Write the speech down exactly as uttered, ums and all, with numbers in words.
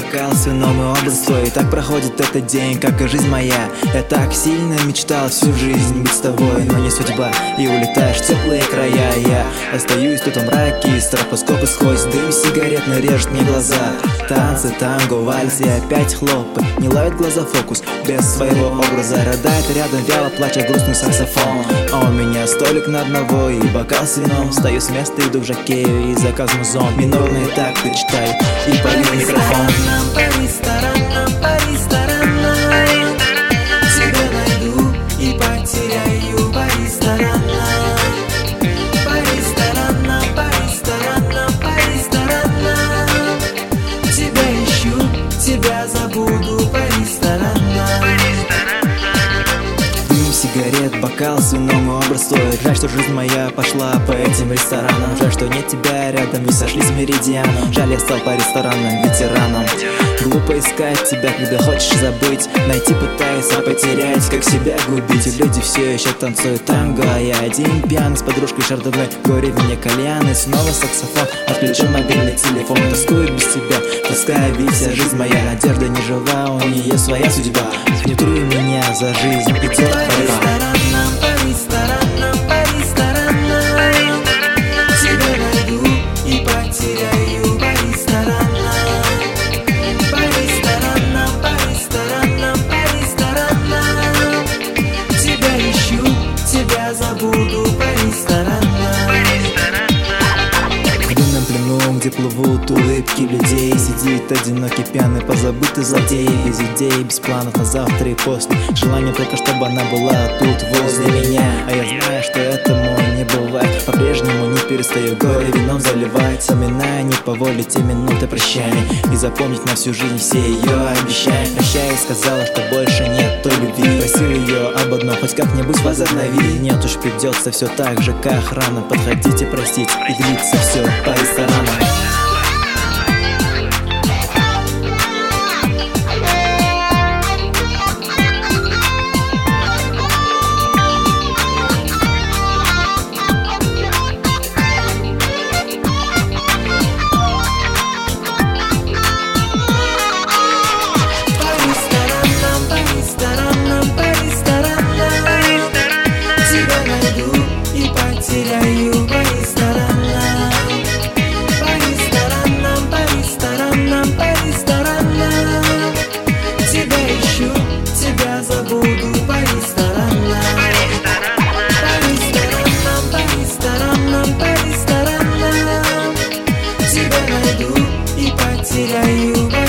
бокал с вином и образ твой. И так проходит этот день, как и жизнь моя. Я так сильно мечтал всю жизнь быть с тобой, но не судьба, и улетаешь в теплые края. Я остаюсь тут в мраке, стробоскопы сквозь дым сигаретный режет мне глаза. Танцы, танго, вальс и опять хлопы. Не ловит глаза фокус без своего образа. Рыдает рядом вяло, плача грустный саксофон. А у меня столик на одного и бокал с вином. Встаю с места, иду в жакею и заказ музон. Минорные такты читаю и полю в микрофон. По ресторанам, по ресторанам тебя найду и потеряю. По ресторанам, по ресторанам, по ресторанам, по ресторанам тебя ищу, тебя забуду. По ресторанам. Дым сигарет, бокал с вином и образ твой. Жаль, что жизнь моя пошла по этим ресторанам. Жаль, что нет тебя рядом, не сошлись меридианом. Жаль, я стал по ресторанам ветераном. Глупо искать тебя, когда хочешь забыть. Найти пытаюсь, а потерять, как себя губить. И люди все еще танцуют танго, а я один пьяный с подружкой шардоне. Горе в мне кальян и снова саксофон. Отключен мобильный телефон, тоскую без тебя. Тоска, ведь вся жизнь моя, надежда не жива, у нее своя судьба. Внутри меня за жизнь идет По борьба. ресторанам, по ресторанам, по ресторанам тебя найду и потеряю. По ресторанам, по ресторанам, по ресторанам, по ресторанам тебя ищу, тебя забуду. По ресторанам. В дымном плену, где плывут улыбки людей, сидит одинокий пьяный позабытый злодей. Без идей, без планов на завтра и после. Желание только, чтобы она была тут возле меня. А я знаю, что этому не бывает. По-прежнему не перестаю горе вином заливать, вспоминая не по воле те минуты прощания. И запомнить на всю жизнь все ее обещания. Прощая, сказала, что больше нет той любви. Просил ее об одном, хоть как-нибудь возобнови. Нет уж, придется все так же, как рано. Подходите простить, и длится все по ресторанам. Потеряю. По ресторанам, по ресторанам, по ресторанам, по ресторанам тебя ищу, тебя забуду. По ресторанам, по ресторанам, по ресторанам, по ресторанам тебя найду и потеряю.